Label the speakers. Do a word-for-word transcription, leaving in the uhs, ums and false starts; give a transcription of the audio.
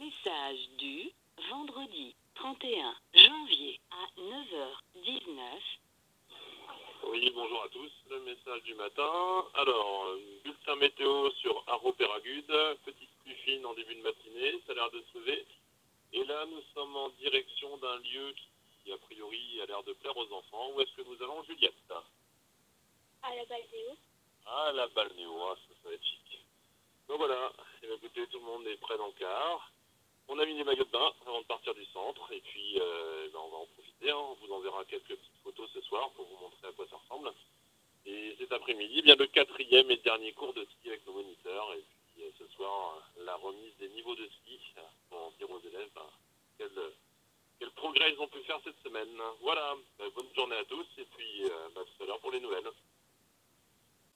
Speaker 1: Message du vendredi trente et un janvier à neuf heures dix-neuf.
Speaker 2: Oui, bonjour à tous. Le message du matin. Alors, bulletin météo sur Haro-Péragude. Petite pluie fine en début de matinée. Ça a l'air de se lever. Et là, nous sommes en direction d'un lieu qui, a priori, a l'air de plaire aux enfants. Où est-ce que nous allons, Juliette?
Speaker 3: À la balnéo.
Speaker 2: Ah, la balnéo. Ah, ça, ça va être chic. Donc voilà. Et bien, écoutez, tout le monde est prêt dans le car. On a mis des maillots de bain avant de partir du centre. Et puis, euh, ben, on va en profiter. Hein. On vous enverra quelques petites photos ce soir pour vous montrer à quoi ça ressemble. Et cet après-midi, bien le quatrième et dernier cours de ski avec nos moniteurs. Et puis euh, ce soir, la remise des niveaux de ski pour dire aux élèves ben, quel, quel progrès ils ont pu faire cette semaine. Voilà, ben, bonne journée à tous et puis euh, ben, à tout à l'heure pour les nouvelles.